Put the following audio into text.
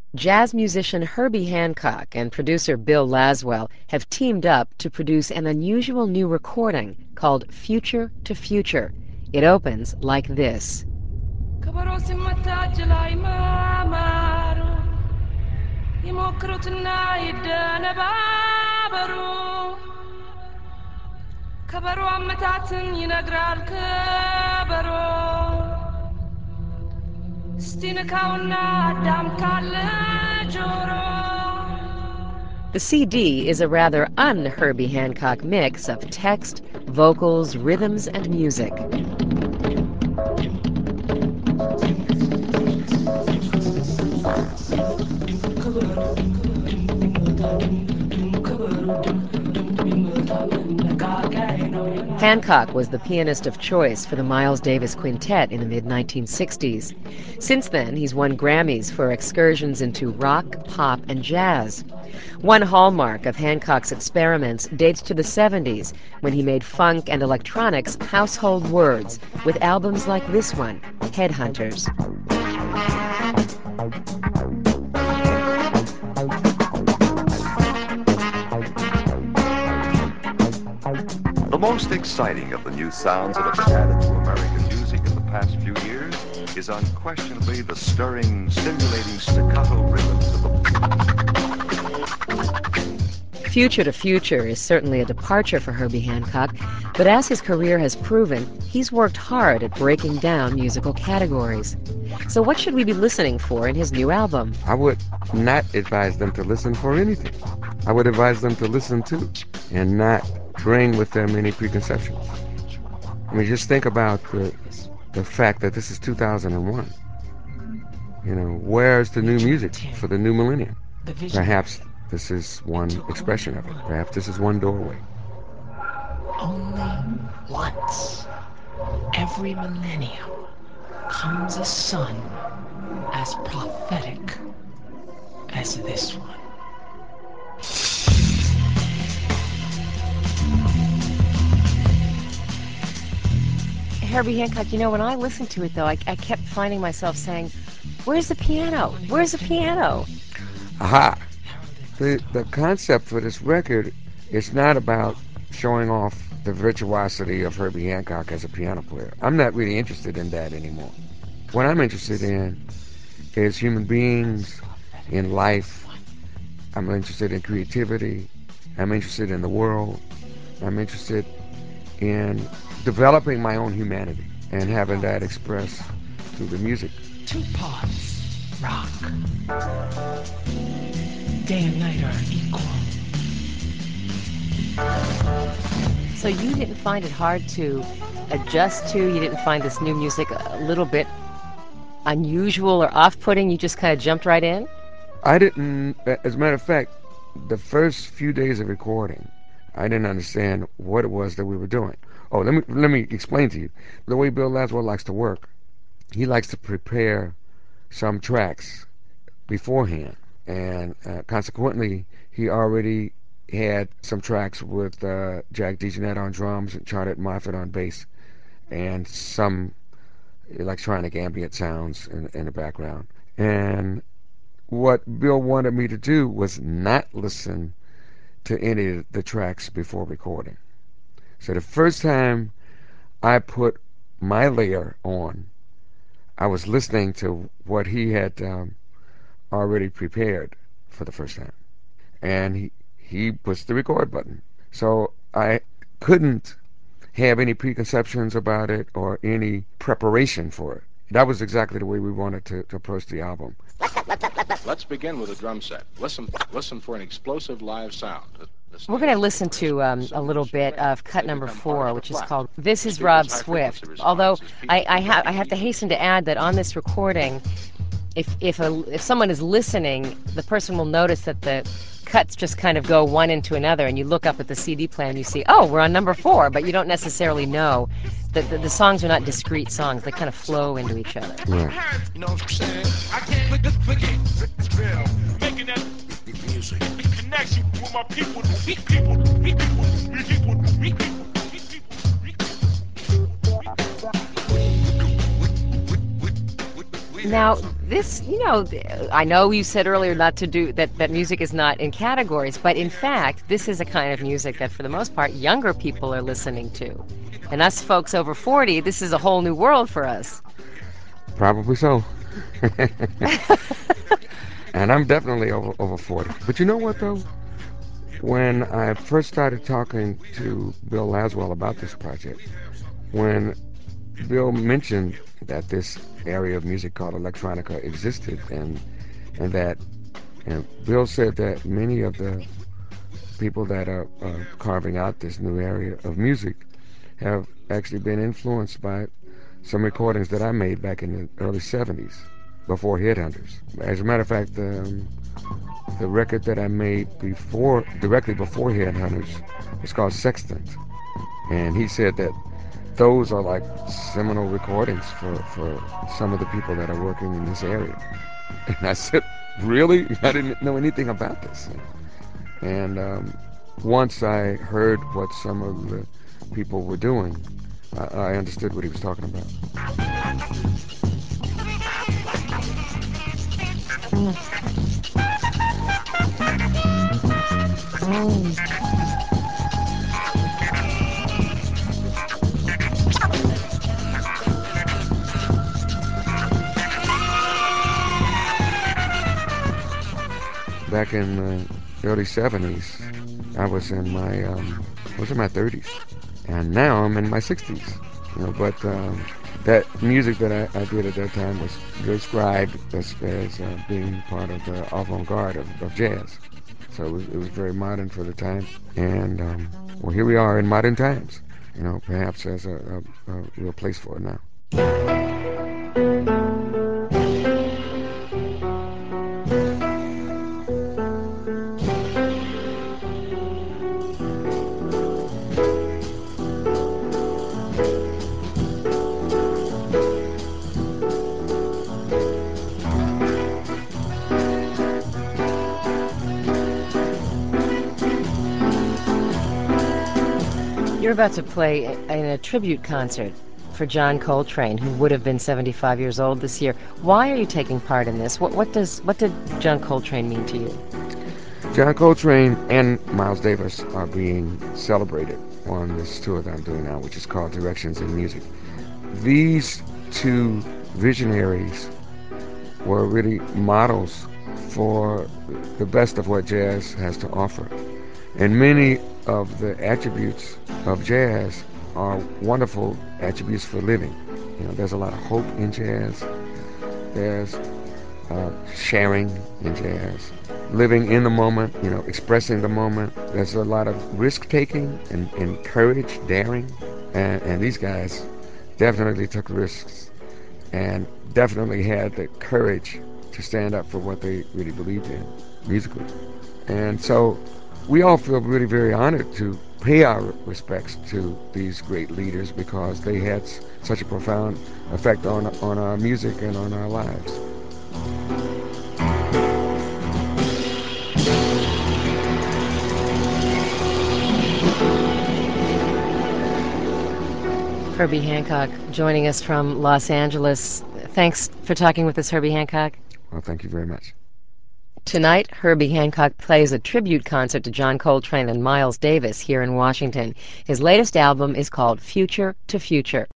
Jazz musician Herbie Hancock and producer Bill Laswell have teamed up to produce an unusual new recording called Future to Future. It opens like this. The CD is a rather un-Herbie Hancock mix of text, vocals, rhythms, and music. Hancock was the pianist of choice for the Miles Davis Quintet in the mid-1960s. Since then, he's won Grammys for excursions into rock, pop, and jazz. One hallmark of Hancock's experiments dates to the 70s, when he made funk and electronics household words with albums like this one, Headhunters. The most exciting of the new sounds that have been added to American music in the past few years is unquestionably the stirring, stimulating staccato rhythms of the... Future to Future is certainly a departure for Herbie Hancock, but as his career has proven, he's worked hard at breaking down musical categories. So what should we be listening for in his new album? I would not advise them to listen for anything. I would advise them to listen to and not bring with them any preconceptions. I mean, just think about the fact that this is 2001. You know, where's the new music for the new millennium? Perhaps this is one expression of it. Perhaps this is one doorway. Only once every millennium comes a sun as prophetic as this one. Herbie Hancock, you know, when I listened to it, though, I kept finding myself saying, where's the piano? Where's the piano? Aha! The concept for this record is not about showing off the virtuosity of Herbie Hancock as a piano player. I'm not really interested in that anymore. What I'm interested in is human beings, in life. I'm interested in creativity. I'm interested in the world. I'm interested in developing my own humanity and having that expressed through the music. Two parts rock. Day and night are equal. So you didn't find it hard to adjust to? You didn't find this new music a little bit unusual or off-putting? You just kind of jumped right in? I didn't. As a matter of fact, the first few days of recording, I didn't understand what it was that we were doing. Oh, let me explain to you. The way Bill Laswell likes to work, he likes to prepare some tracks beforehand, and consequently, he already had some tracks with Jack DeJohnette on drums and Charlotte Moffett on bass, and some electronic ambient sounds in the background. And what Bill wanted me to do was not listen to any of the tracks before recording. So the first time I put my layer on, I was listening to what he had already prepared for the first time. And he pushed the record button. So I couldn't have any preconceptions about it or any preparation for it. That was exactly the way we wanted to approach the album. Let's begin with a drum set. Listen for an explosive live sound. We're going to listen to a little bit of cut number 4, which is called This Is Rob Swift. Although I have to hasten to add that on this recording, if someone is listening, the person will notice that the cuts just kind of go one into another, and you look up at the CD player and you see, oh, we're on number 4, but you don't necessarily know that the songs are not discrete songs. They kind of flow into each other. Yeah. You know what I'm saying? I can't forget making that music. Connection with my people, weak people, weak people, weak people, weak people, weak people, weak people. Now, this, you know, I know you said earlier not to do that music is not in categories, but in fact, this is a kind of music that for the most part younger people are listening to. And us folks over 40, this is a whole new world for us. Probably so. And I'm definitely over 40. But you know what, though? When I first started talking to Bill Laswell about this project, when Bill mentioned that this area of music called electronica existed, and that, and Bill said that many of the people that are carving out this new area of music have actually been influenced by some recordings that I made back in the early 70s, before Headhunters. As a matter of fact, the record that I made directly before Headhunters, was called Sextant. And he said that those are like seminal recordings for some of the people that are working in this area. And I said, really? I didn't know anything about this. And once I heard what some of the people were doing, I understood what he was talking about. Back in the early 70s, I was in my 30s, and now I'm in my 60s. You know, but that music that I did at that time was described as being part of the avant-garde of jazz. So it was very modern for the time, and well, here we are in modern times. You know, perhaps there's a real place for it now. You're about to play in a tribute concert for John Coltrane, who would have been 75 years old this year. Why are you taking part in this? What did John Coltrane mean to you? John Coltrane and Miles Davis are being celebrated on this tour that I'm doing now, which is called Directions in Music. These two visionaries were really models for the best of what jazz has to offer. And many of the attributes of jazz are wonderful attributes for living. You know, there's a lot of hope in jazz. There's sharing in jazz, living in the moment, you know, expressing the moment. There's a lot of risk-taking and courage, daring. And these guys definitely took risks and definitely had the courage to stand up for what they really believed in musically. And so we all feel really very honored to pay our respects to these great leaders, because they had such a profound effect on our music and on our lives. Herbie Hancock joining us from Los Angeles. Thanks for talking with us, Herbie Hancock. Well, thank you very much. Tonight, Herbie Hancock plays a tribute concert to John Coltrane and Miles Davis here in Washington. His latest album is called Future to Future.